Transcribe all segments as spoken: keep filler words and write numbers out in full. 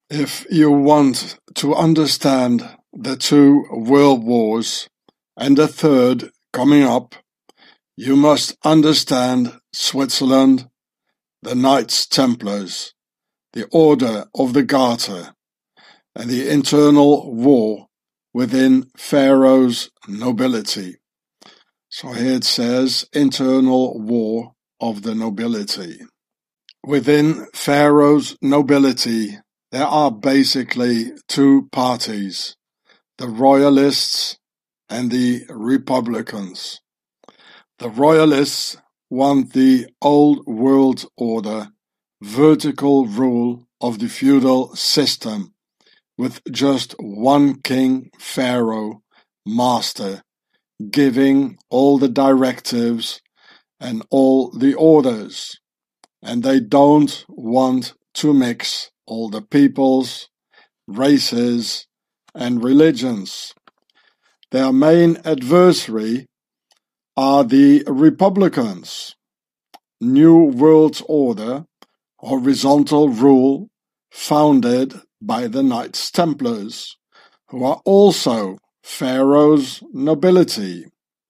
If you want to understand the two world wars and the third coming up, you must understand Switzerland, the Knights Templars, the Order of the Garter, and the internal war within Pharaoh's nobility. So here it says internal war of the nobility. Within Pharaoh's nobility, there are basically two parties, the Royalists and the Republicans. The Royalists want the old world order, vertical rule of the feudal system, with just one king, pharaoh, master, giving all the directives and all the orders. And they don't want to mix all the peoples, races, and religions. Their main adversary are the Republicans. New World Order, horizontal rule founded by the Knights Templars, who are also Pharaoh's nobility.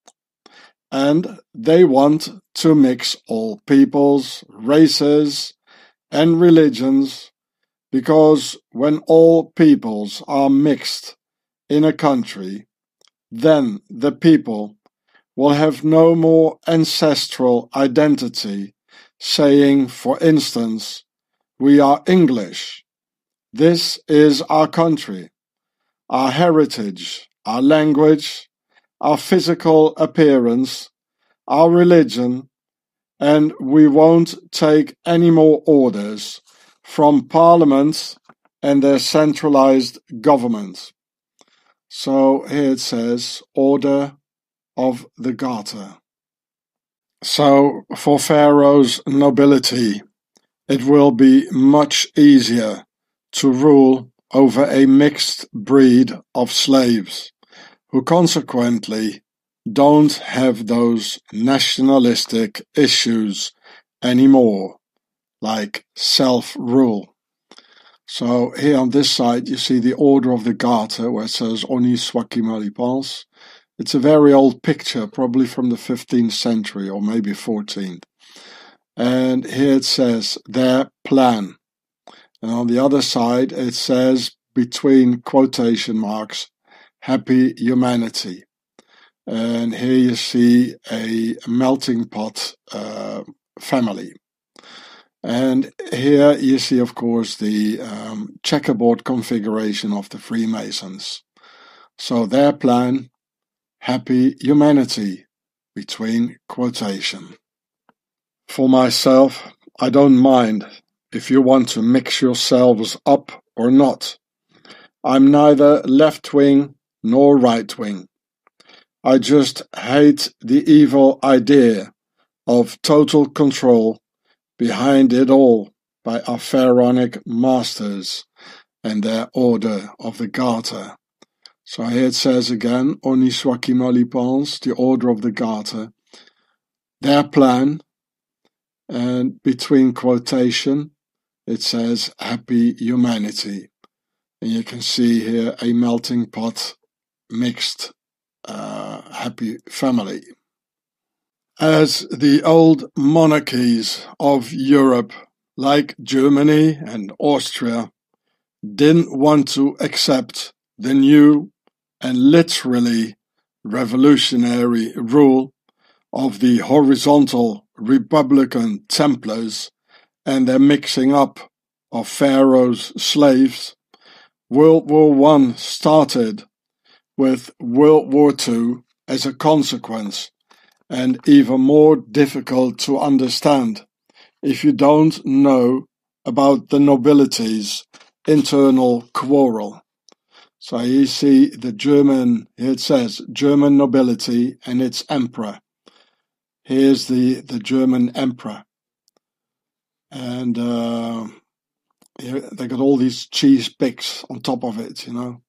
And they want to mix all peoples, races, and religions, because when all peoples are mixed in a country, then the people will have no more ancestral identity, saying, for instance, we are English. This is our country, our heritage, our language, our physical appearance, our religion, and we won't take any more orders from Parliament and their centralized government. So here it says, Order of the Garter. So for Pharaoh's nobility, it will be much easier to rule over a mixed breed of slaves, who consequently don't have those nationalistic issues anymore, like self-rule. So here on this side you see the Order of the Garter, where it says Honi soit qui mal y pense. It's a very old picture, probably from the fifteenth century or maybe fourteenth. And here it says their plan. And on the other side it says, between quotation marks, happy humanity. And here you see a melting pot uh, family. And here you see, of course, the um, checkerboard configuration of the Freemasons. So their plan, happy humanity, between quotation. For myself, I don't mind if you want to mix yourselves up or not. I'm neither left-wing nor right-wing. I just hate the evil idea of total control behind it all by our pharaonic masters and their Order of the Garter. So here it says again, Honi soit qui mal y pense, the Order of the Garter, their plan, and between quotation it says happy humanity. And you can see here a melting pot, mixed, uh, happy family. As the old monarchies of Europe, like Germany and Austria, didn't want to accept the new and literally revolutionary rule of the horizontal Republican Templars and their mixing up of Pharaoh's slaves, World War One started, with World War Two as a consequence, and even more difficult to understand if you don't know about the nobility's internal quarrel. So you see the German, here it says German nobility and its emperor. Here's the, the German emperor. And uh, they got all these cheese picks on top of it, you know.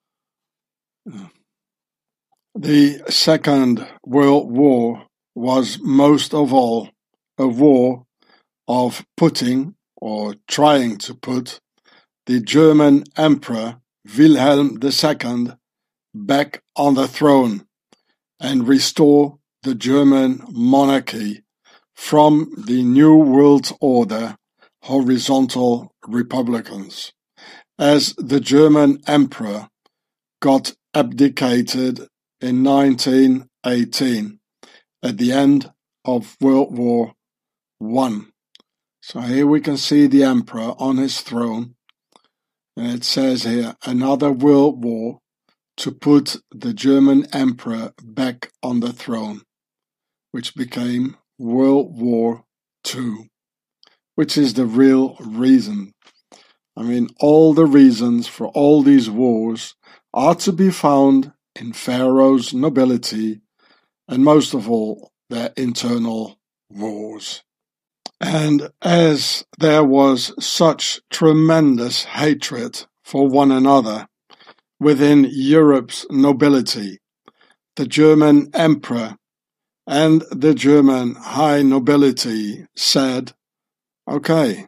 The Second World War was most of all a war of putting, or trying to put, the German Emperor Wilhelm the Second back on the throne and restore the German monarchy from the New World Order horizontal republicans, as the German Emperor got abdicated in nineteen eighteen at the end of World War One. So here we can see the Emperor on his throne, and it says here, another world war to put the German Emperor back on the throne, which became World War Two, which is the real reason. I mean, all the reasons for all these wars are to be found in Pharaoh's nobility, and most of all, their internal wars. And as there was such tremendous hatred for one another within Europe's nobility, the German Emperor and the German high nobility said, okay,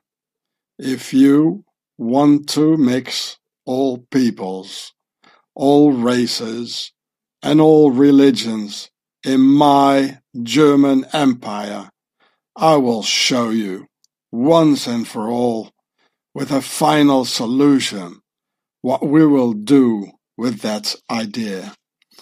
if you want to mix all peoples, all races, and all religions in my German Empire, I will show you, once and for all, with a final solution, what we will do with that idea.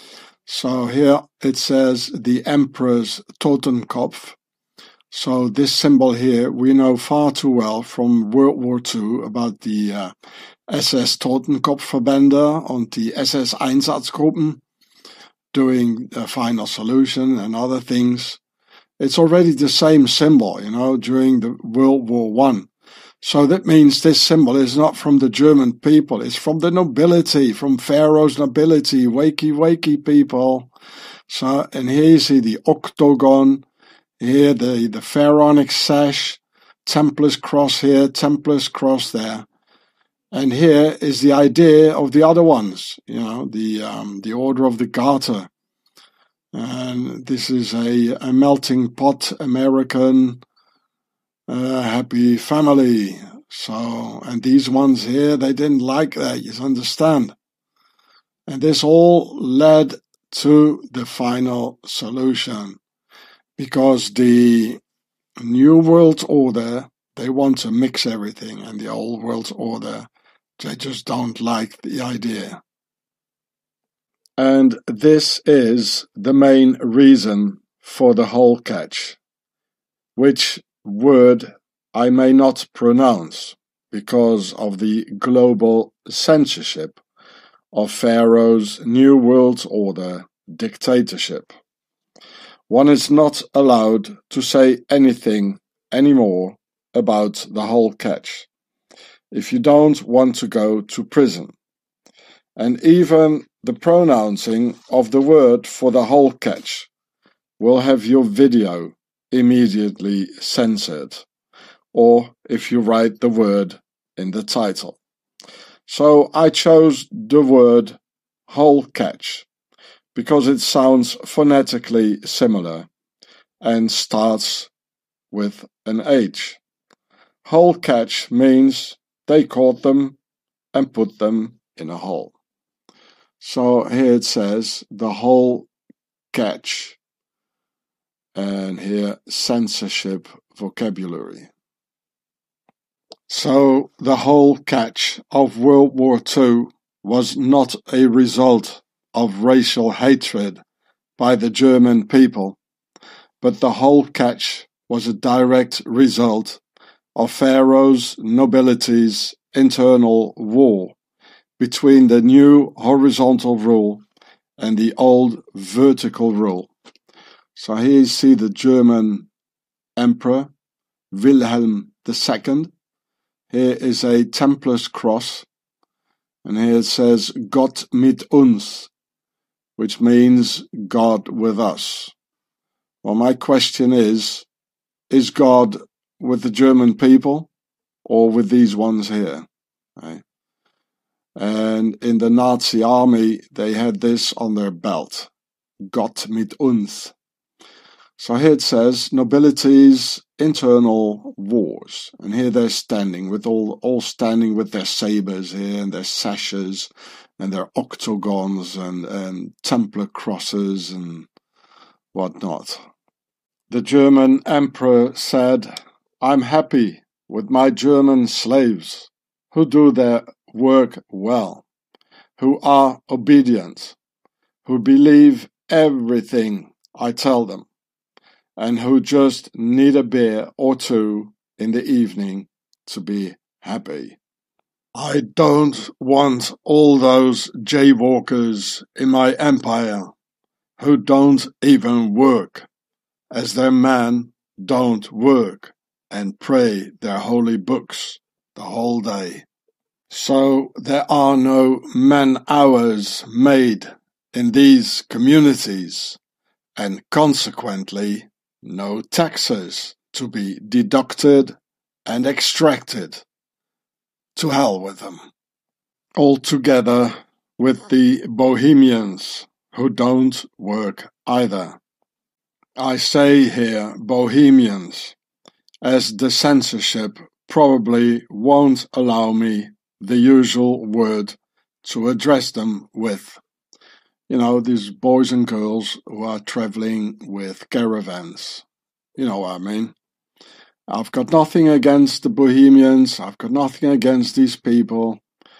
So here it says the Emperor's Totenkopf. So this symbol here we know far too well from World War Two about the uh, S S Totenkopfverbände and the S S Einsatzgruppen doing the final solution and other things. It's already the same symbol, you know, during the World War One. So that means this symbol is not from the German people, it's from the nobility, from Pharaoh's nobility, wakey, wakey people. So, and here you see the octagon, here the, the pharaonic sash, Templars cross here, Templars cross there. And here is the idea of the other ones, you know, the, um, the Order of the Garter. And this is a, a melting pot American uh, happy family. So, and these ones here, they didn't like that, you understand. And this all led to the final solution, because the New World Order, they want to mix everything, and the Old World Order, they just don't like the idea. And this is the main reason for the whole catch, which word I may not pronounce because of the global censorship of Pharaoh's New World Order dictatorship. One is not allowed to say anything anymore about the whole catch if you don't want to go to prison. And even the pronouncing of the word for the whole catch will have your video immediately censored, or if you write the word in the title. So I chose the word whole catch because it sounds phonetically similar and starts with an H. Whole catch means they caught them and put them in a hole. So here it says the whole catch, and here censorship vocabulary. So the whole catch of World War Two was not a result of racial hatred by the German people, but the whole catch was a direct result of Pharaoh's nobility's internal war between the new horizontal rule and the old vertical rule. So here you see the German Emperor Wilhelm the Second. Here is a Templar's cross, and here it says Gott mit uns, which means God with us. Well, my question is, is God with the German people or with these ones here? Right? And in the Nazi army, they had this on their belt, Gott mit uns. So here it says nobility's internal wars, and here they're standing with all all standing with their sabers here and their sashes and their octagons and, and Templar crosses and whatnot. The German emperor said, "I'm happy with my German slaves who do their work well, who are obedient, who believe everything I tell them, and who just need a beer or two in the evening to be happy. I don't want all those jaywalkers in my empire who don't even work, as their men don't work and pray their holy books the whole day. So there are no man-hours made in these communities, and consequently no taxes to be deducted and extracted. To hell with them. All together with the Bohemians who don't work either. I say here Bohemians, as the censorship probably won't allow me the usual word to address them with. You know, these boys and girls who are traveling with caravans. You know what I mean. I've got nothing against the Bohemians. I've got nothing against these people.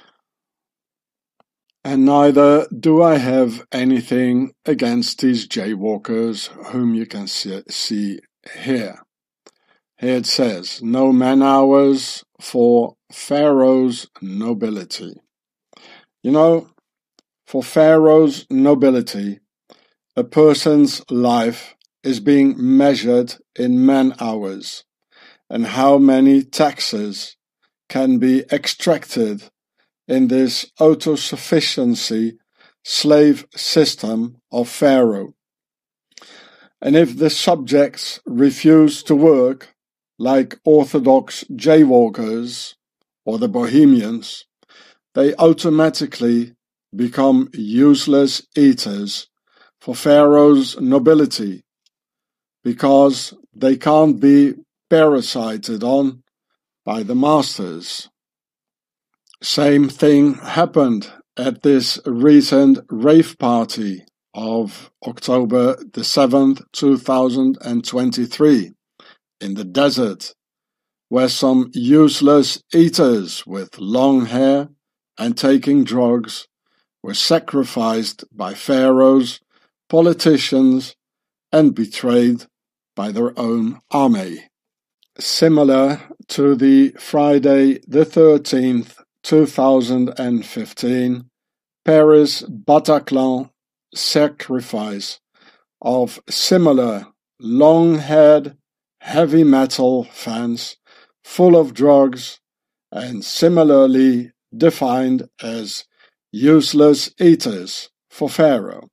And neither do I have anything against these jaywalkers whom you can see, see here. Here it says, no man-hours for Pharaoh's nobility. You know, for Pharaoh's nobility, a person's life is being measured in man-hours, and how many taxes can be extracted in this autosufficiency slave system of Pharaoh. And if the subjects refuse to work, like Orthodox jaywalkers or the Bohemians, they automatically become useless eaters for Pharaoh's nobility, because they can't be parasited on by the masters. Same thing happened at this recent rave party of October the seventh, two thousand twenty-three in the desert, where some useless eaters with long hair and taking drugs were sacrificed by pharaohs, politicians, and betrayed by their own army. Similar to the Friday the thirteenth, two thousand fifteen Paris Bataclan sacrifice of similar long-haired heavy metal fans full of drugs and similarly defined as useless eaters for Pharaoh.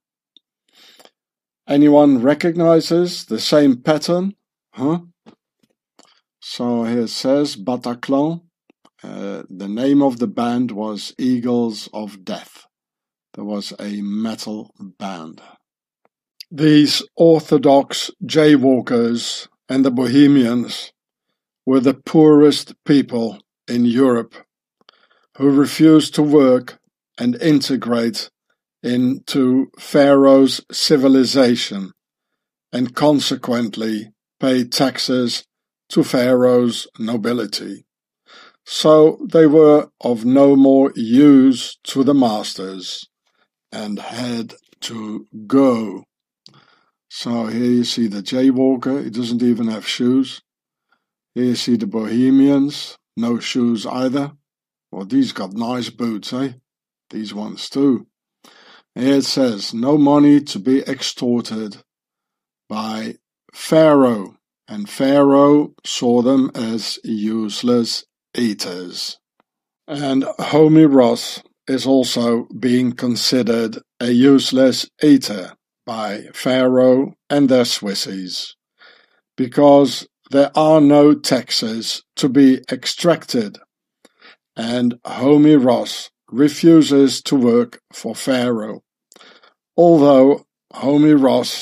Anyone recognizes the same pattern? Huh? So here it says Bataclan. Uh, the name of the band was Eagles of Death. There was a metal band. These Orthodox jaywalkers and the Bohemians were the poorest people in Europe who refused to work and integrate into Pharaoh's civilization and consequently pay taxes to Pharaoh's nobility. So they were of no more use to the masters and had to go. So here you see the jaywalker, he doesn't even have shoes. Here you see the Bohemians, no shoes either. Well, these got nice boots, eh? These ones too. Here it says, no money to be extorted by Pharaoh, and Pharaoh saw them as useless eaters. And Homie Ross is also being considered a useless eater by Pharaoh and their Swissies, because there are no taxes to be extracted, and Homie Ross refuses to work for Pharaoh, although Homie Ross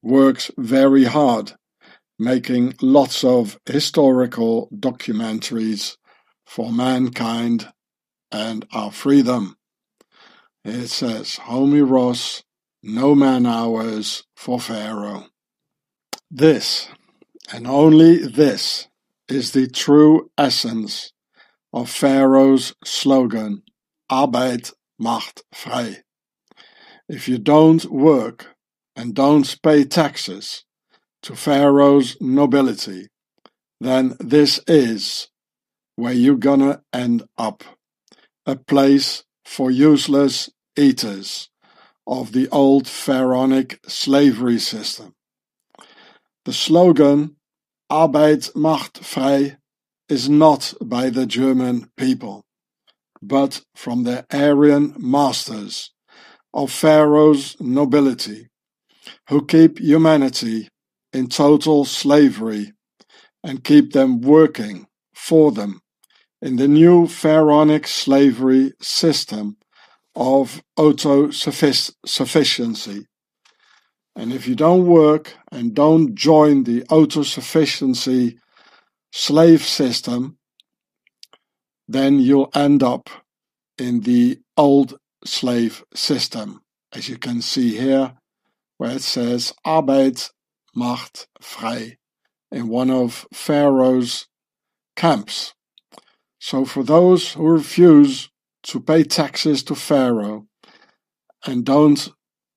works very hard, making lots of historical documentaries for mankind and our freedom. It says, Homie Ross, no man hours for Pharaoh. This, and only this, is the true essence of Pharaoh's slogan, Arbeid macht vrij. If you don't work and don't pay taxes to Pharaoh's nobility, then this is where you're gonna end up, a place for useless eaters of the old pharaonic slavery system. The slogan Arbeid macht vrij is not by the German people, but from the Aryan masters of Pharaoh's nobility, who keep humanity in total slavery and keep them working for them in the new pharaonic slavery system of autosufficiency. And if you don't work and don't join the autosufficiency slave system, then you'll end up in the old slave system, as you can see here, where it says Arbeid macht vrij in one of Pharaoh's camps. So for those who refuse to pay taxes to Pharaoh and don't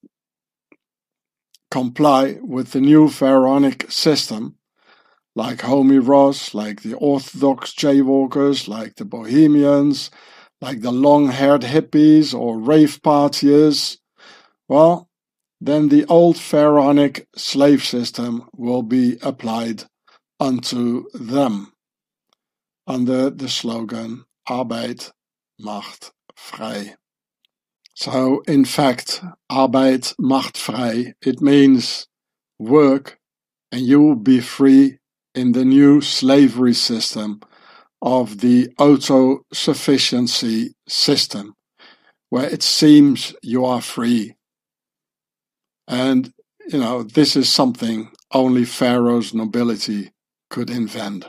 comply with the new pharaonic system, like Homie Ross, like the Orthodox jaywalkers, like the Bohemians, like the long-haired hippies or rave partiers, well, then the old pharaonic slave system will be applied unto them under the slogan Arbeid macht vrij. So, in fact, Arbeid macht vrij, it means work and you will be free in the new slavery system of the autosufficiency system, where it seems you are free. And, you know, this is something only Pharaoh's nobility could invent.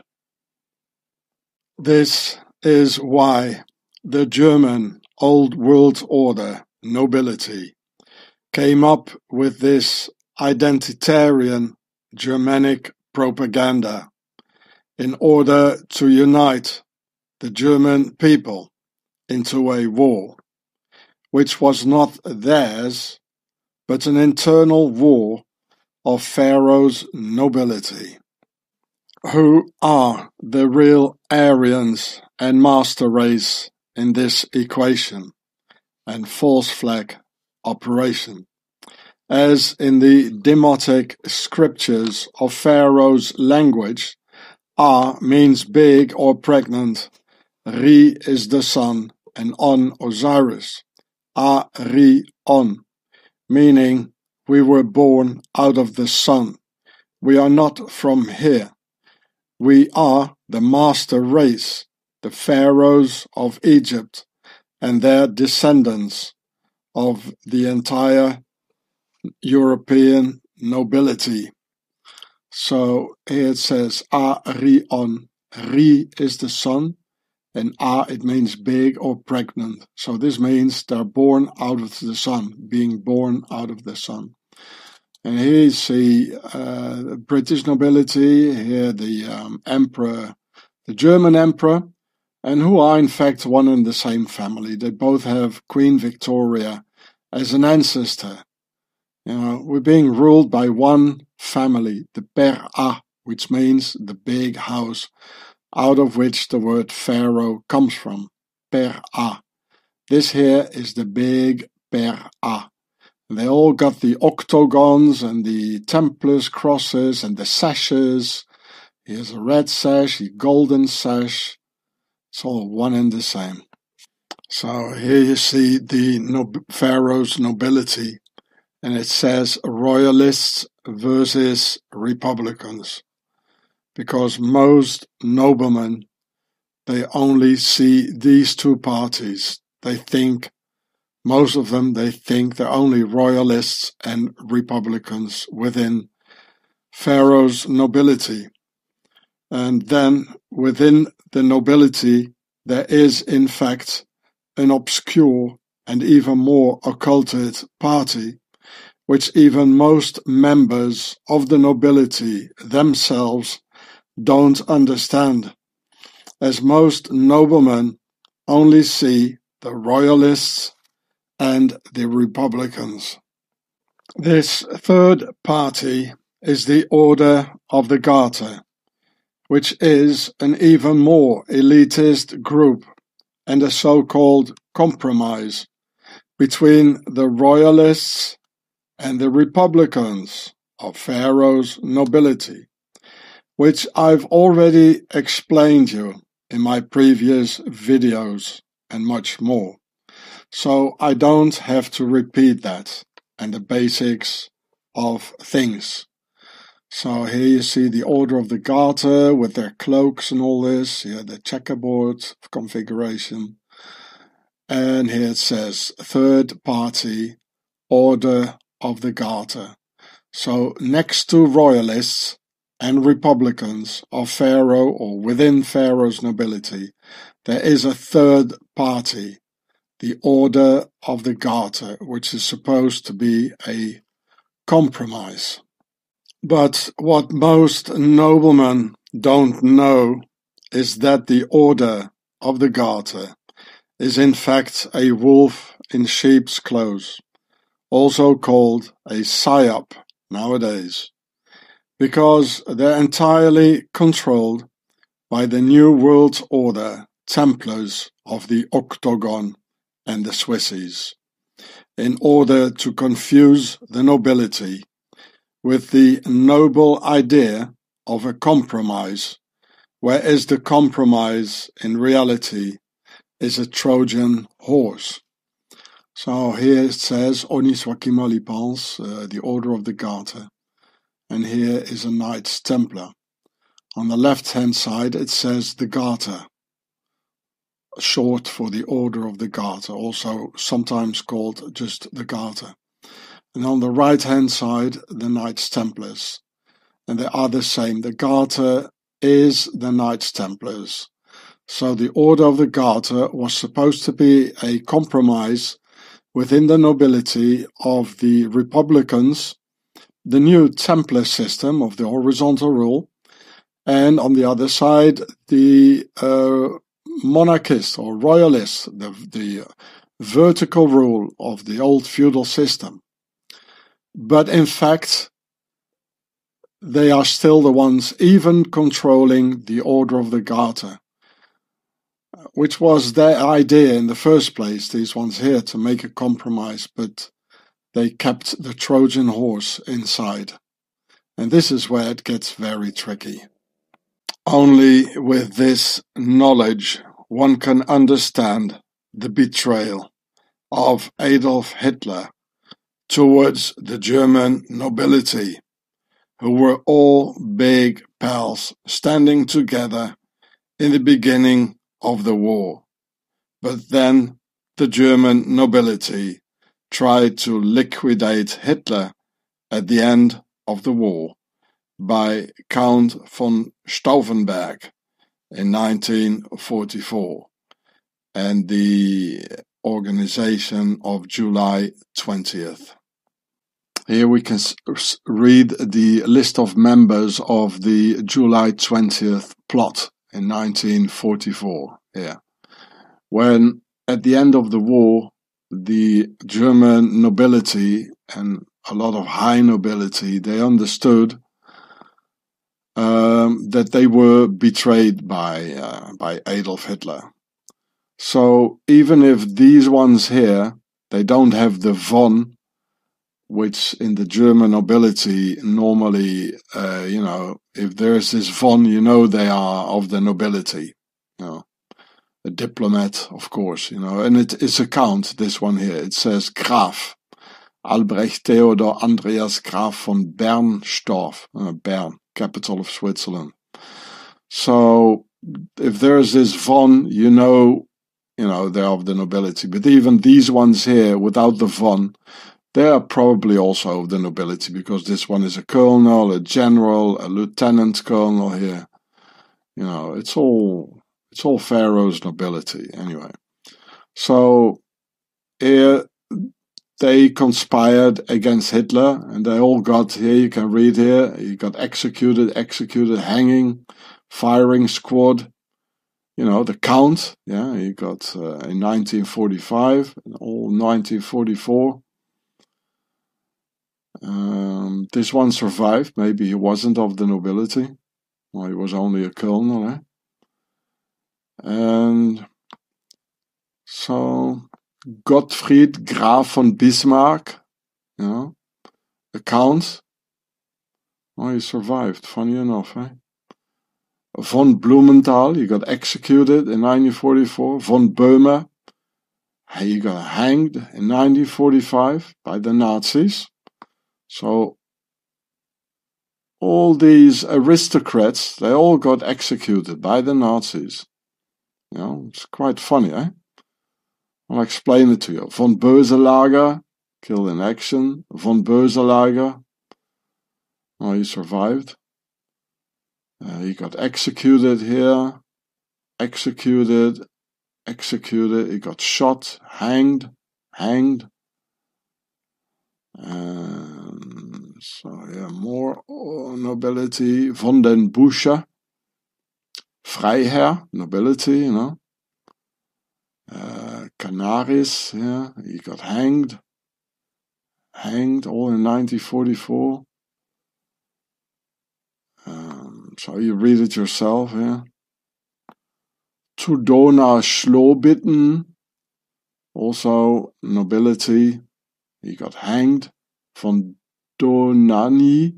This is why the German Old World Order nobility came up with this identitarian Germanic propaganda in order to unite the German people into a war, which was not theirs, but an internal war of Pharaoh's nobility, who are the real Aryans and master race in this equation and false flag operation. As in the demotic scriptures of Pharaoh's language, A means big or pregnant, Re is the sun, and On Osiris. A Re On, meaning we were born out of the sun. We are not from here. We are the master race, the pharaohs of Egypt, and their descendants of the entire European nobility. So here it says A Re On. Re is the sun, and A it means big or pregnant. So this means they're born out of the sun, being born out of the sun. And here you see uh, British nobility, here the um, emperor, the German emperor, and who are in fact one and the same family. They both have Queen Victoria as an ancestor. You know, we're being ruled by one family, the Per A, which means the big house, out of which the word Pharaoh comes from, Per A. This here is the big Per A. They all got the octagons and the Templars crosses and the sashes. Here's a red sash, a golden sash. It's all one and the same. So here you see the nob- Pharaoh's nobility, and it says royalists versus republicans, because most noblemen, they only see these two parties. They think Most of them, they think they're only royalists and republicans within Pharaoh's nobility. And then within the nobility, there is in fact an obscure and even more occulted party, which even most members of the nobility themselves don't understand, as most noblemen only see the royalists and the republicans. This third party is the Order of the Garter, which is an even more elitist group and a so-called compromise between the royalists and the republicans of Pharaoh's nobility, which I've already explained you in my previous videos and much more. So I don't have to repeat that and the basics of things. So here you see the Order of the Garter with their cloaks and all this. Here the checkerboard configuration. And here it says third party Order of the Garter. So next to royalists and republicans of Pharaoh or within Pharaoh's nobility, there is a third party, the Order of the Garter, which is supposed to be a compromise. But what most noblemen don't know is that the Order of the Garter is in fact a wolf in sheep's clothes, also called a psyop nowadays, because they're entirely controlled by the New World Order Templars of the Octagon and the Swissies, in order to confuse the nobility with the noble idea of a compromise, whereas the compromise in reality is a Trojan horse. So here it says Oniswakimalipals, uh, the Order of the Garter, and here is a Knights Templar. On the left-hand side it says the Garter, short for the Order of the Garter, also sometimes called just the Garter. And on the right-hand side, the Knights Templars. And they are the same. The Garter is the Knights Templars. So the Order of the Garter was supposed to be a compromise within the nobility of the republicans, the new Templar system of the horizontal rule, and on the other side, the uh, monarchists or royalists, the, the vertical rule of the old feudal system. But in fact, they are still the ones even controlling the Order of the Garter, which was their idea in the first place, these ones here, to make a compromise, but they kept the Trojan horse inside. And this is where it gets very tricky. Only with this knowledge one can understand the betrayal of Adolf Hitler towards the German nobility, who were all big pals standing together in the beginning of the war. But then the German nobility tried to liquidate Hitler at the end of the war by Count von Stauffenberg in nineteen forty-four and the organization of July twentieth. Here we can read the list of members of the July twentieth plot in nineteen forty-four here, when at the end of the war the German nobility and a lot of high nobility, they understood um, that they were betrayed by uh, by Adolf Hitler. So even if these ones here, they don't have the von, which in the German nobility normally, uh, you know, if there's this von, you know they are of the nobility, you know, a diplomat, of course, you know, and it, it's a count, this one here. It says Graf, Albrecht Theodor Andreas Graf von Bernstorff, uh, Bern, capital of Switzerland. So if there's this von, you know you know, they're of the nobility. But even these ones here, without the von, they are probably also of the nobility, because this one is a colonel, a general, a lieutenant colonel here. You know, it's all it's all Pharaoh's nobility anyway. So here they conspired against Hitler, and they all got, here you can read here, he got executed, executed, hanging, firing squad. You know, the Count, yeah, he got uh, in nineteen forty-five, all nineteen forty-four. Um, this one survived. Maybe he wasn't of the nobility. Well, he was only a colonel, eh? And so Gottfried Graf von Bismarck, you know, the Count. Oh, he survived, funny enough, eh? Von Blumenthal, he got executed in nineteen forty-four. Von Böhme, he got hanged in nineteen forty-five by the Nazis. So all these aristocrats, they all got executed by the Nazis. You know, it's quite funny, eh? I'll explain it to you. Von Boeselager, killed in action. Von Boeselager, oh, he survived. Uh, he got executed here, executed, executed. He got shot, hanged, hanged. Um, so yeah, more nobility. Von den Busche, Freiherr, nobility, you know. Uh, Canaris, yeah, he got hanged, hanged, all in nineteen forty-four. Um, so you read it yourself, yeah. Tudona Schlobitten, also nobility, he got hanged. Von Donani,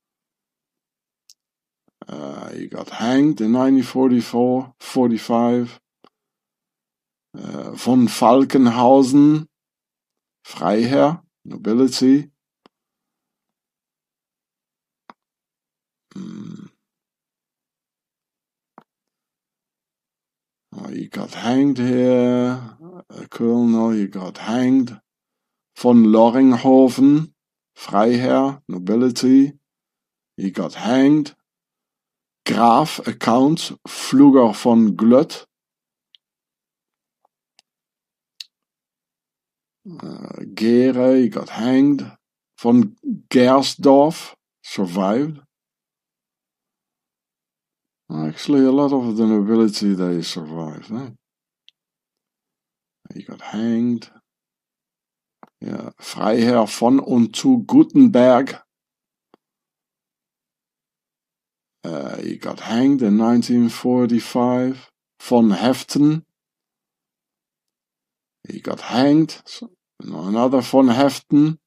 uh, he got hanged in nineteen forty-four, forty-five. Uh, von Falkenhausen, Freiherr, nobility. Mm. Oh, he got hanged here. A colonel, he got hanged. Von Loringhoven, Freiherr, nobility. He got hanged. Graf, a count, Pflugger von Glött. Uh, Gere, he got hanged. Von Gersdorf, survived. Actually, a lot of the nobility, they survived. Eh? He got hanged. Yeah, Freiherr von und zu Gutenberg. Uh, he got hanged in nineteen forty-five. Von Heften. He got hanged. So, another von Heften.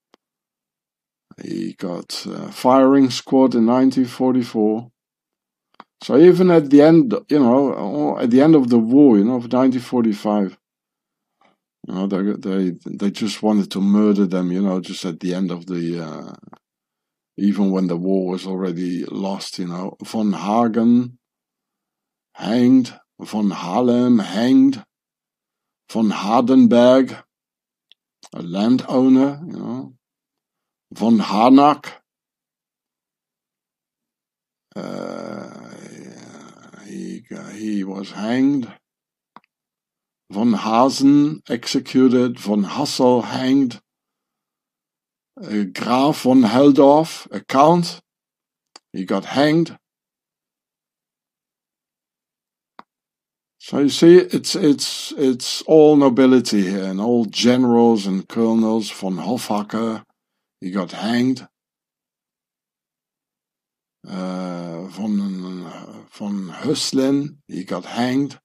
He got uh, firing squad in nineteen forty-four. So even at the end, you know, at the end of the war, you know, of nineteen forty-five, you know, they they they just wanted to murder them, you know, just at the end of the, uh, even when the war was already lost, you know. Von Hagen, hanged. Von Halem, hanged. Von Hardenberg, a landowner, you know. Von Harnack, uh, he, he was hanged. Von Hasen, executed. Von Hassel, hanged. Uh, Graf von Heldorf, a count, he got hanged. So you see, it's it's it's all nobility here, and all generals and colonels. Von Hofhacker, he got hanged. Uh, von uh, von Höslin, he got hanged.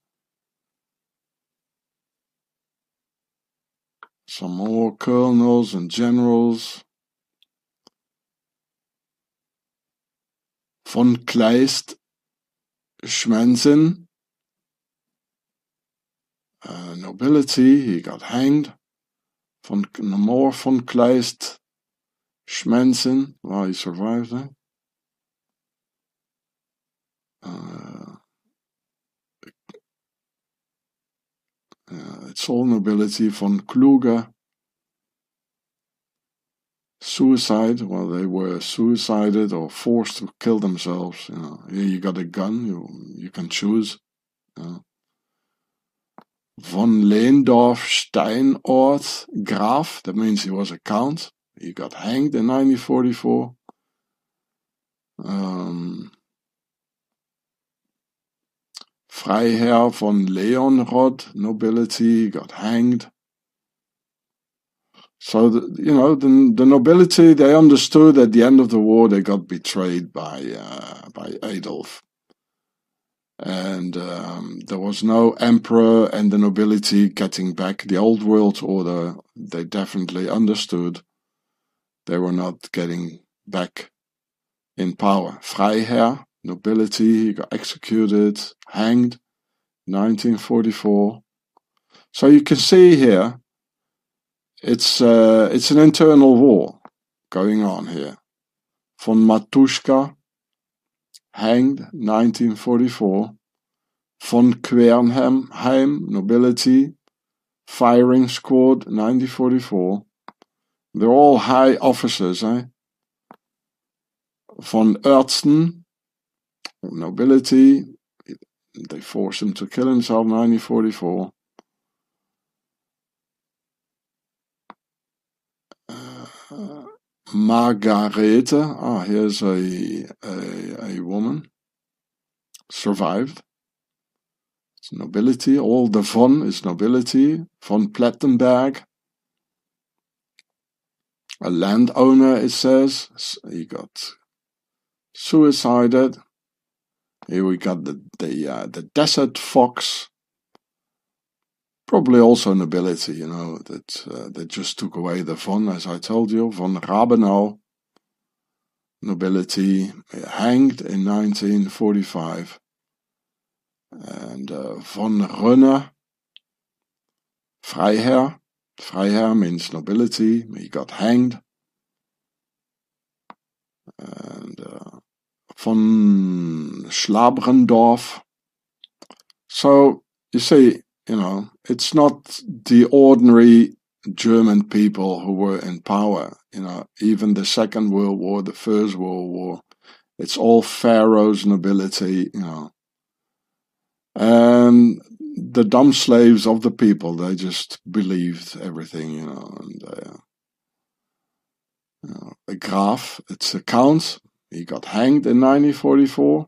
Some more colonels and generals. Von Kleist Schmenzen, uh, nobility, he got hanged. Von more von Kleist Schmenzen, well, he survived that. Uh, Uh, it's all nobility. Von Kluge, suicide. Well, they were suicided or forced to kill themselves. You know, here you got a gun. You you can choose. You know. Von Leendorf Steinort Graf. That means he was a count. He got hanged in nineteen forty-four. Um, Freiherr von Leonrod, nobility, got hanged. So, the, you know, the, the nobility, they understood at the end of the war they got betrayed by uh, by Adolf. And um, there was no emperor and the nobility getting back the old world order. They definitely understood they were not getting back in power. Freiherr, nobility, he got executed, hanged, nineteen forty-four. So you can see here, it's uh, it's an internal war going on here. Von Matuschka, hanged, nineteen forty-four. Von Quernheim, nobility, firing squad, nineteen forty-four. They're all high officers, eh? Von Oertzen, nobility, they forced him to kill himself, nineteen forty-four. Uh, Margarethe, ah, here's a, a, a woman, survived. It's nobility, all the von is nobility. Von Plettenberg, a landowner, it says, he got suicided. Here we got the the, uh, the desert fox, probably also nobility, you know, that uh, that just took away the von, as I told you. Von Rabenau, nobility, hanged in nineteen forty-five. And uh, von Rönne, Freiherr, Freiherr means nobility, he got hanged. And uh, von Schlabrendorf. So, you see, you know, it's not the ordinary German people who were in power. You know, even the Second World War, the First World War, it's all pharaohs nobility, you know. And the dumb slaves of the people, they just believed everything, you know. And uh, you know, a Graf, it's a count. He got hanged in nineteen forty-four.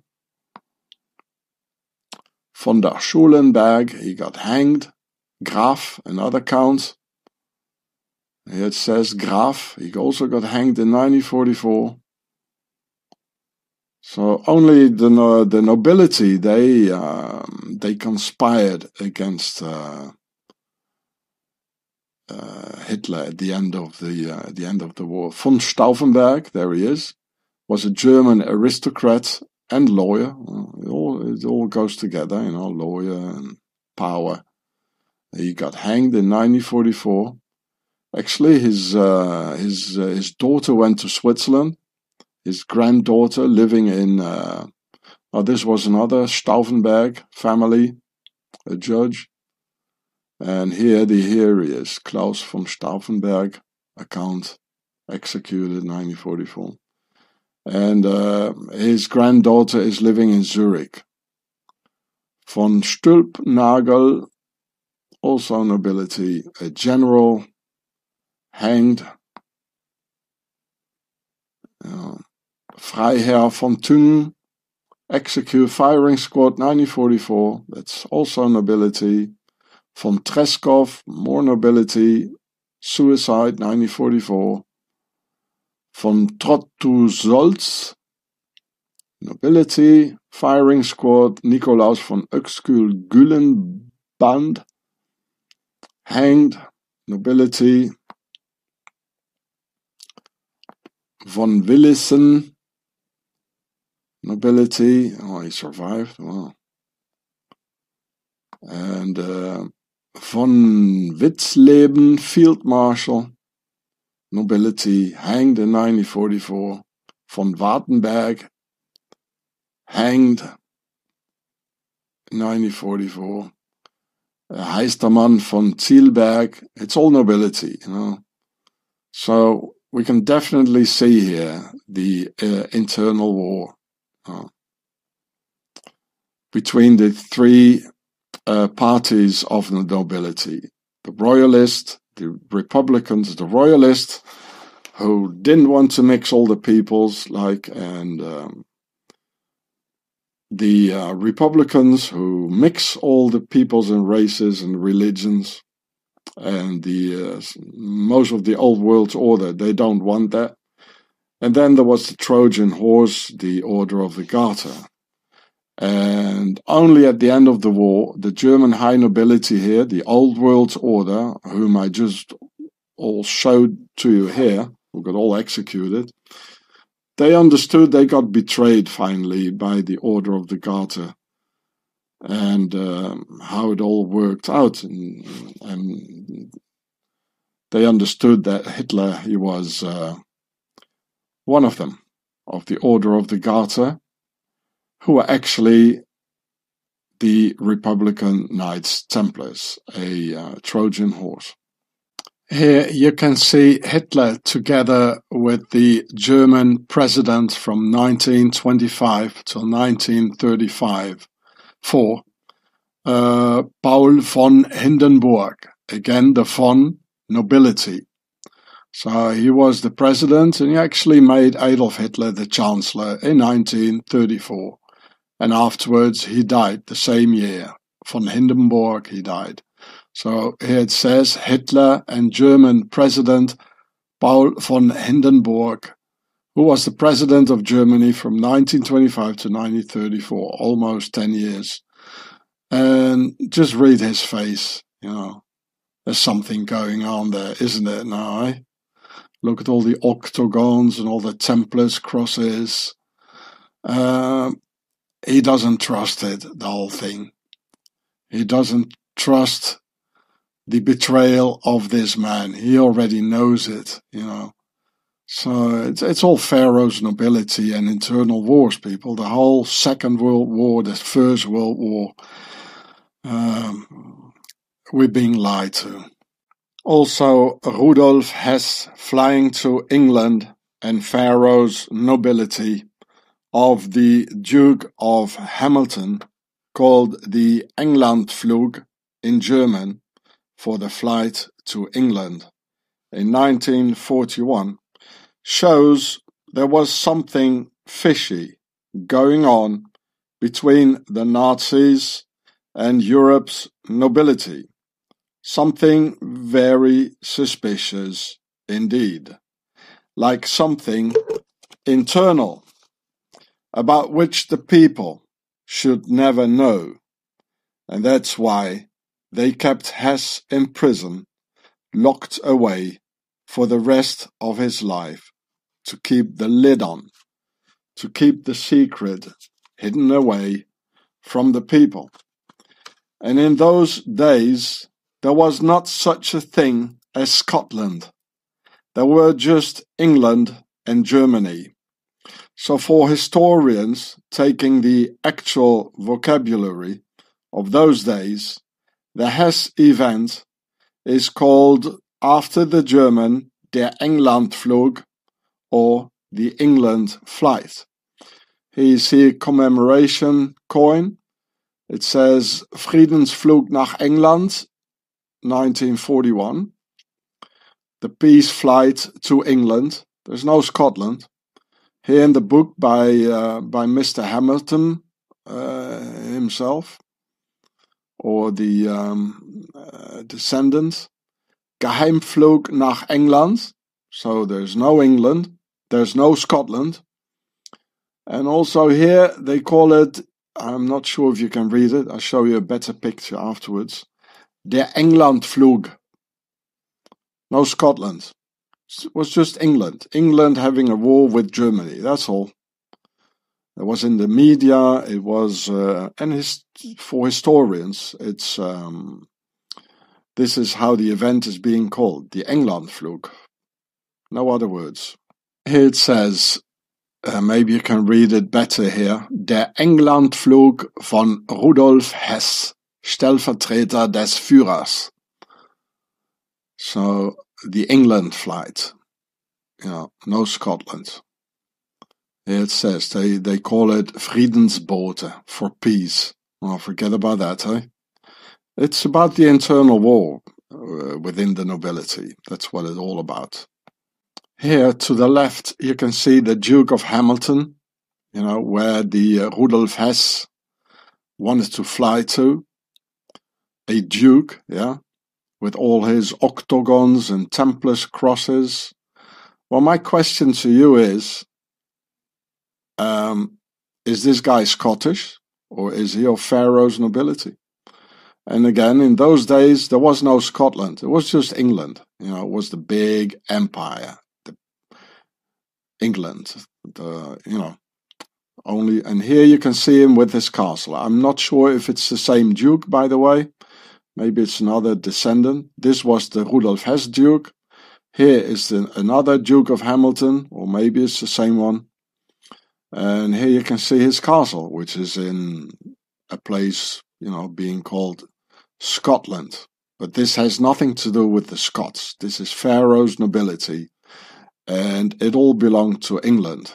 Von der Schulenberg, he got hanged. Graf, another count. Here it says Graf, he also got hanged in nineteen forty-four. So only the no, the nobility, they um, they conspired against uh, uh, Hitler at the end of the uh, the end of the war. Von Stauffenberg, there he is, was a German aristocrat and lawyer. It all it all goes together, you know, lawyer and power. He got hanged in nineteen forty-four. Actually, his uh, his uh, his daughter went to Switzerland. His granddaughter living in, uh, oh, this was another Stauffenberg family, a judge. And here, the here he is, Klaus von Stauffenberg, account, executed nineteen forty-four. And uh, his granddaughter is living in Zurich. Von Stülpnagel, also nobility, a general, hanged. Uh, Freiherr von Thüngen, execute firing squad nineteen forty-four, that's also nobility. Von Treskov, more nobility, suicide nineteen forty-four. Von Trottouzolz, nobility, firing squad, Nikolaus von Uexküll-Güllenband, hanged, nobility. Von Willissen, nobility, oh, he survived, wow. And uh, von Witzleben, field marshal, nobility, hanged in nineteen forty-four. Von Wartenberg, hanged in nineteen forty-four. Heistermann von Zielberg. It's all nobility, you know. So we can definitely see here the uh, internal war uh, between the three uh, parties of the nobility. The royalists, the republicans, the royalists who didn't want to mix all the peoples, like, and um, the uh, republicans who mix all the peoples and races and religions, and the uh, most of the old world order, they don't want that. And then there was the Trojan horse, the Order of the Garter. And only at the end of the war, the German high nobility here, the old world order, whom I just all showed to you here, who got all executed, they understood they got betrayed finally by the Order of the Garter, and um, how it all worked out. And, and they understood that Hitler, he was uh, one of them, of the Order of the Garter, who were actually the Republican Knights Templars, a uh, Trojan horse. Here you can see Hitler together with the German president from nineteen twenty-five till nineteen thirty-five, for uh, Paul von Hindenburg, again the von nobility. So he was the president, and he actually made Adolf Hitler the chancellor in nineteen thirty-four. And afterwards he died the same year. Von Hindenburg, he died. So here it says Hitler and German President Paul von Hindenburg, who was the president of Germany from nineteen twenty-five to nineteen thirty-four, almost ten years. And just read his face, you know. There's something going on there, isn't there now, eh? Look at all the octagons and all the Templars crosses. Um, he doesn't trust it, the whole thing. He doesn't trust the betrayal of this man. He already knows it, you know. So it's, it's all Pharaoh's nobility and internal wars, people. The whole Second World War, the First World War, um, we're being lied to. Also, Rudolf Hess flying to England and Pharaoh's nobility of the Duke of Hamilton, called the Englandflug in German, for the flight to England in nineteen forty-one, shows there was something fishy going on between the Nazis and Europe's nobility. Something very suspicious indeed, like something internal, about which the people should never know. And that's why they kept Hess in prison, locked away for the rest of his life, to keep the lid on, to keep the secret hidden away from the people. And in those days, there was not such a thing as Scotland. There were just England and Germany. So for historians, taking the actual vocabulary of those days, the Hess event is called, after the German, der Englandflug, or the England flight. Here you see a commemoration coin. It says Friedensflug nach England, nineteen forty-one. The peace flight to England. There's no Scotland. Here in the book by uh, by Mister Hamilton uh, himself, or the um, uh, descendant, Geheimflug nach England. So there's no England, there's no Scotland. And also here they call it, I'm not sure if you can read it, I'll show you a better picture afterwards, der Englandflug. No Scotland. It was just England. England having a war with Germany, that's all. It was in the media, it was, uh, and his, for historians, it's, um, this is how the event is being called, the Englandflug. No other words. Here it says, uh, maybe you can read it better here, der Englandflug von Rudolf Hess, Stellvertreter des Führers. So the England flight, you know, no Scotland. Here it says they, they call it Friedensboote, for peace. Well, forget about that, eh? It's about the internal war uh, within the nobility. That's what it's all about. Here to the left, you can see the Duke of Hamilton, you know, where the uh, Rudolf Hess wanted to fly to. A duke, yeah, with all his octagons and Templars crosses. Well, my question to you is, um, is this guy Scottish or is he of Pharaoh's nobility? And again, in those days, there was no Scotland. It was just England. You know, it was the big empire, the England, the, you know, only, and here you can see him with his castle. I'm not sure if it's the same duke, by the way. Maybe it's another descendant. This was the Rudolf Hess Duke. Here is the, another Duke of Hamilton, or maybe it's the same one. And here you can see his castle, which is in a place, you know, being called Scotland. But this has nothing to do with the Scots. This is Pharaoh's nobility, and it all belonged to England.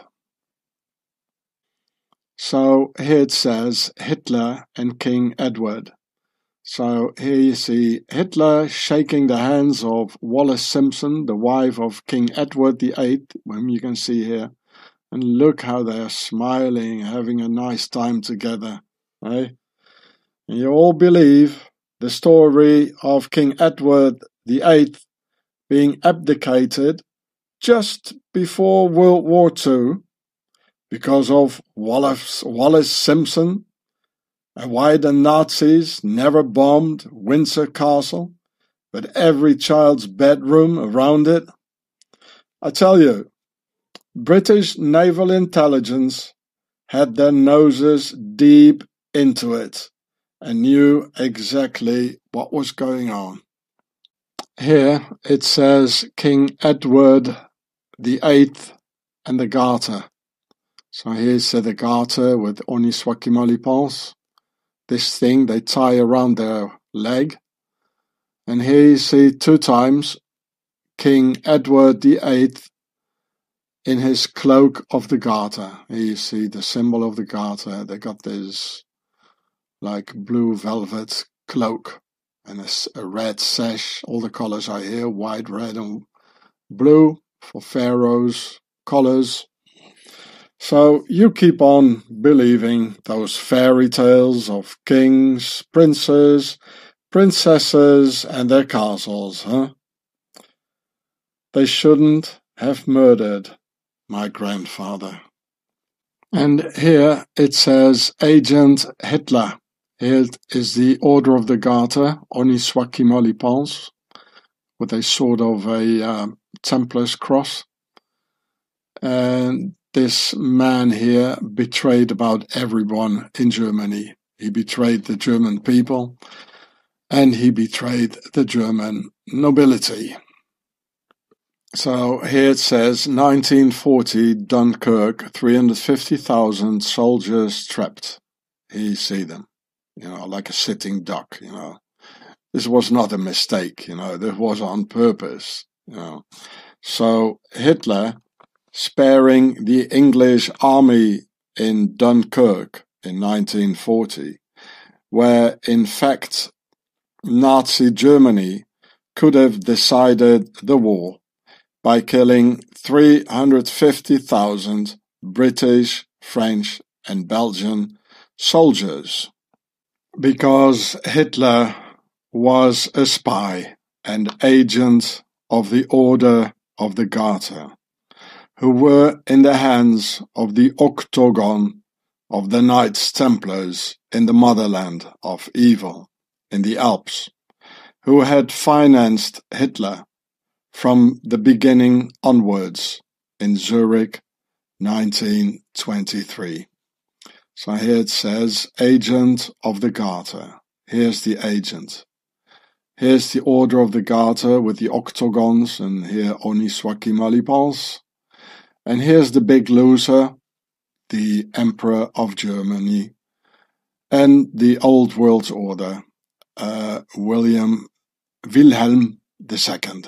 So here it says Hitler and King Edward. So here you see Hitler shaking the hands of Wallis Simpson, the wife of King Edward the Eighth, whom you can see here. And look how they are smiling, having a nice time together. Eh? And you all believe the story of King Edward the Eighth being abdicated just before World War Two because of Wallis, Wallis Simpson, and why the Nazis never bombed Windsor Castle, but every child's bedroom around it. I tell you, British naval intelligence had their noses deep into it and knew exactly what was going on. Here it says King Edward the Eighth and the Garter. So here's the Garter with Oniswakimali this thing they tie around their leg. And here you see two times King Edward the Eighth in his cloak of the Garter. Here you see the symbol of the Garter. They got this like blue velvet cloak and a, a red sash. All the colors are here, white, red and blue for Pharaoh's colors. So you keep on believing those fairy tales of kings, princes, princesses and their castles, huh? They shouldn't have murdered my grandfather. And here it says Agent Hitler. Here is the Order of the Garter, Oniswakimali with a sort of a uh, Templar's cross. And this man here betrayed about everyone in Germany. He betrayed the German people and he betrayed the German nobility. So here it says nineteen forty Dunkirk, three hundred fifty thousand soldiers trapped. Here you see them, you know, like a sitting duck, you know. This was not a mistake, you know, this was on purpose, you know. So Hitler, sparing the English army in Dunkirk in nineteen forty, where in fact Nazi Germany could have decided the war by killing three hundred fifty thousand British, French and Belgian soldiers, because Hitler was a spy and agent of the Order of the Garter, who were in the hands of the Octagon of the Knights Templars in the motherland of evil, in the Alps, who had financed Hitler from the beginning onwards in Zurich, nineteen twenty-three. So here it says, Agent of the Garter. Here's the agent. Here's the Order of the Garter with the octagons, and here Oniswakimali. And here's the big loser, the Emperor of Germany, and the Old World Order, uh, William Wilhelm the Second.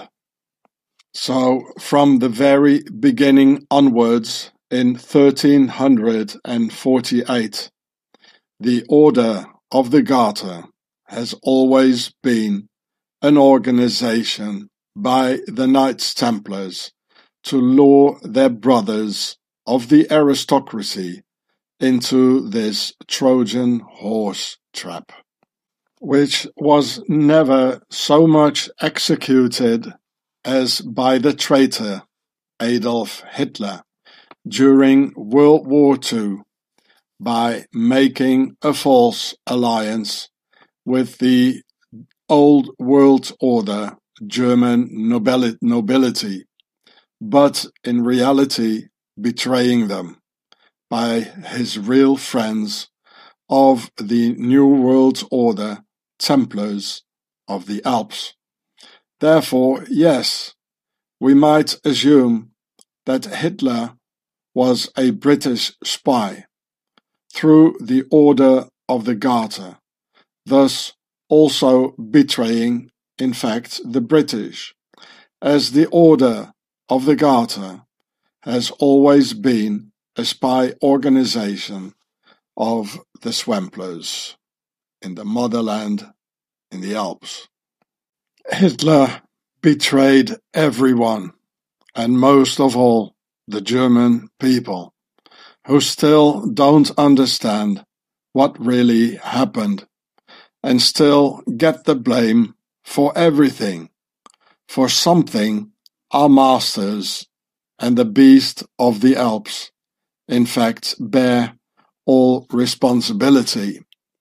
So from the very beginning onwards, in thirteen forty-eight, the Order of the Garter has always been an organization by the Knights Templars to lure their brothers of the aristocracy into this Trojan horse trap, which was never so much executed as by the traitor Adolf Hitler during World War Two by making a false alliance with the Old World Order German nobility, but in reality betraying them by his real friends of the New World Order Templars of the Alps. Therefore, yes, we might assume that Hitler was a British spy through the Order of the Garter, thus also betraying, in fact, the British, as the Order of the Garter has always been a spy organization of the Swamplers in the motherland in the Alps. Hitler betrayed everyone, and most of all the German people, who still don't understand what really happened and still get the blame for everything. For something our masters and the beast of the Alps, in fact, bear all responsibility.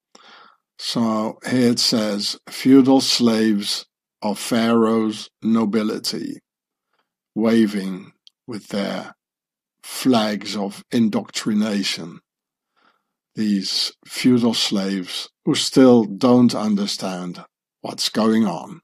So here it says, feudal slaves of Pharaoh's nobility, waving with their flags of indoctrination. These feudal slaves who still don't understand what's going on.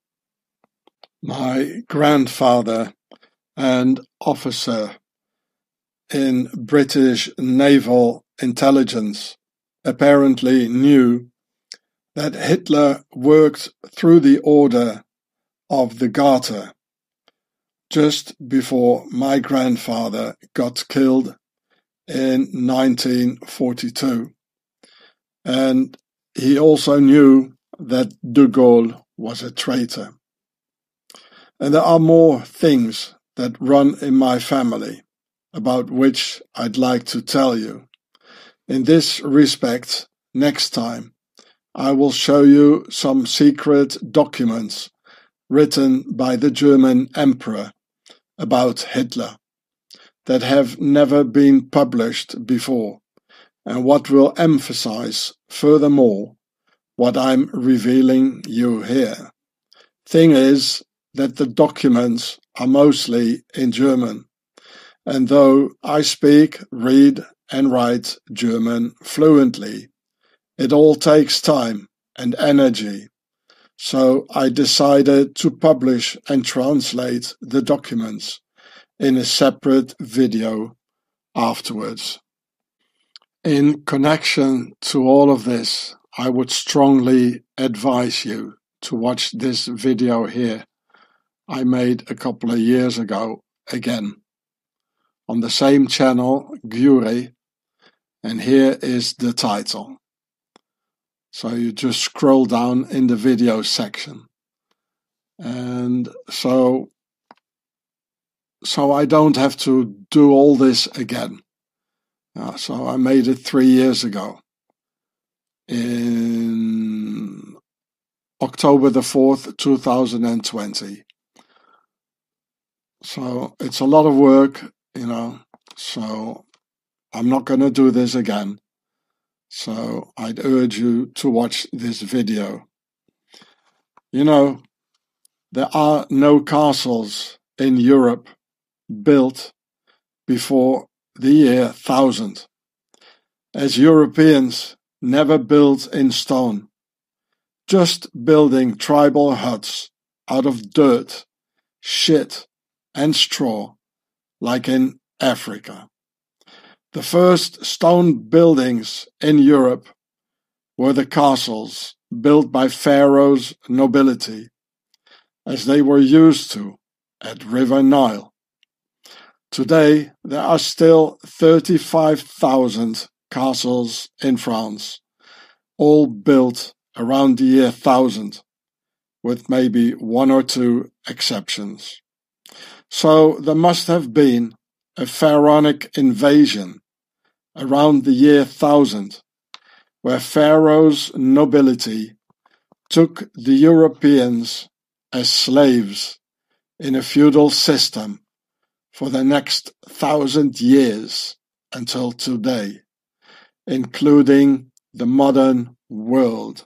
My grandfather, an officer in British naval intelligence, apparently knew that Hitler worked through the Order of the Garter just before my grandfather got killed in nineteen forty-two. And he also knew that de Gaulle was a traitor. And there are more things that run in my family about which I'd like to tell you. In this respect, next time, I will show you some secret documents written by the German Emperor about Hitler that have never been published before, and what will emphasize furthermore what I'm revealing you here. Thing is that the documents are mostly in German, and though I speak, read and write German fluently, it all takes time and energy, so I decided to publish and translate the documents in a separate video afterwards. In connection to all of this, I would strongly advise you to watch this video here I made a couple of years ago again on the same channel, Gure, and here is the title. So you just scroll down in the video section. And so, so I don't have to do all this again. Uh, so I made it three years ago. In October the fourth, two thousand twenty. So it's a lot of work, you know, so I'm not going to do this again. So I'd urge you to watch this video. You know, there are no castles in Europe built before the year one thousand. As Europeans never built in stone, just building tribal huts out of dirt, shit, and straw, like in Africa. The first stone buildings in Europe were the castles built by Pharaoh's nobility, as they were used to at River Nile. Today, there are still thirty-five thousand castles in France, all built around the year one thousand, with maybe one or two exceptions. So there must have been a pharaonic invasion around the year one thousand, where Pharaoh's nobility took the Europeans as slaves in a feudal system for the next thousand years until today, including the modern world.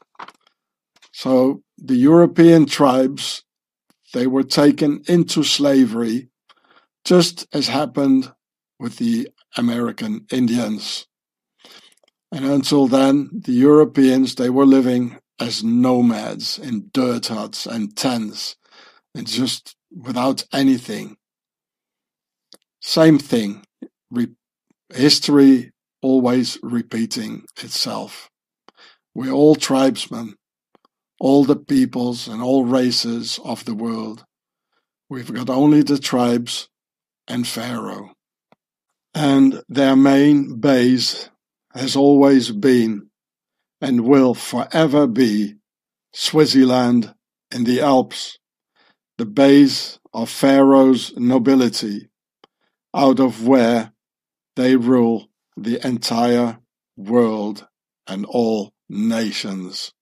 So the European tribes, they were taken into slavery, just as happened with the American Indians. And until then, the Europeans, they were living as nomads in dirt huts and tents, and just without anything. Same thing, Re- history always repeating itself. We're all tribesmen, all the peoples and all races of the world. We've got only the tribes and Pharaoh. And their main base has always been and will forever be Swaziland in the Alps, the base of Pharaoh's nobility, out of where they rule the entire world and all nations.